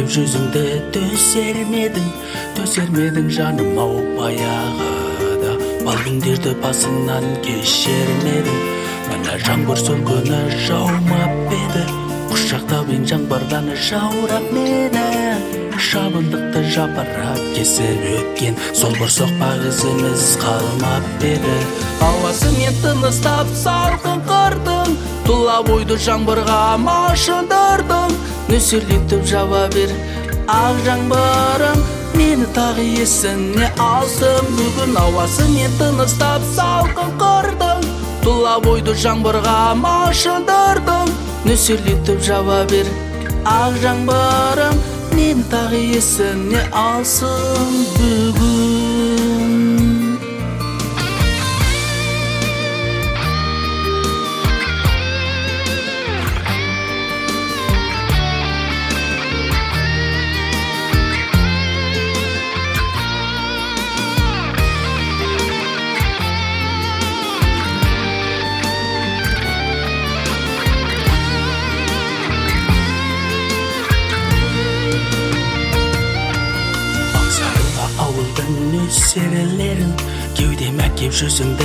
жүзіңді төсермедің жаным ау баяғыда. Бал күндерді басыңнан кешермедің, мына жаңбыр сөлгіні жаумап еді. Құшақтап ең жаңбырдан жаурап мені, шабындықты жапырап кесіп өткен сол бір соқпақ ізіміз қалмап еді. Ауасымен тыныстап салқын қырдың, тұла бойды жаңбырға машындырдың. Нөсерлетіп жауа бер ақ жаңбырым, мені тағы есіне алсын бүгін. Ауасымен тыныстап салқын қырдың, тұла бойды жаңбырға машындырдың. Нөсерлетіп жауа бер ақ жаңбырым, мені тағы есіне алсын бүгін. Нөсерлерін кеудеме әкеп жүзіңді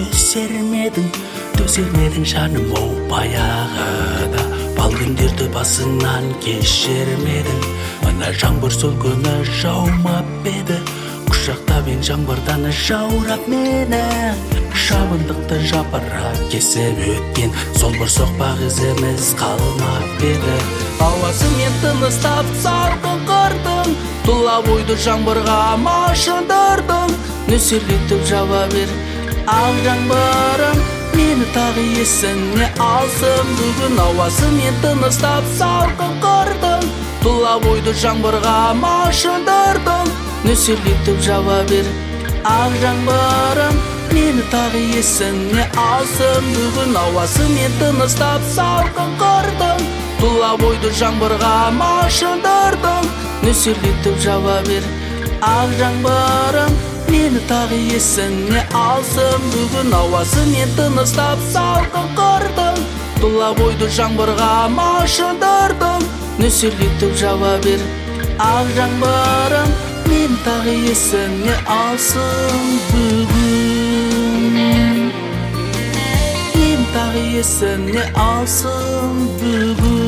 төсермедің жаным оу баяғыда. Бал күндерді басыңнан кешермедің, мына жаңбыр сол күні жаумап еді. Құшақтап ең жаңбырдан жаурап мені, шабындықты жапырап кесіп өткен сол бір соқпақ ізіміз қалмап еді. Ауасымен тыныстап салқын қырдың, тұла бойды жаңбырға машындырдың. Нөсерлетіп жауа бер ақ жаңбырым, мені тағы есіне алсын бүгін. Ауасымен тыныстап салқын қырдың, тұла бойды жаңбырға машындырдың. Нөсерлетіп жауа бер ақ жаңбырым, мені тағы есіне алсын бүгін. Ауасымен тыныстап салқын қырдың, тұла бойды жаңбырға машындырдың. Нөсерлетіп жауа бер ақ жаңбырым, мені тағы есіне алсын бүгін. Ауасымен тыныстап салқын қырдың, тұла бойды жаңбырға машындырдың. Нөсерлетіп жауа бер ақ жаңбырым, мені тағы есіне алсын бүгін. Мені тағы есіне алсын бүгін.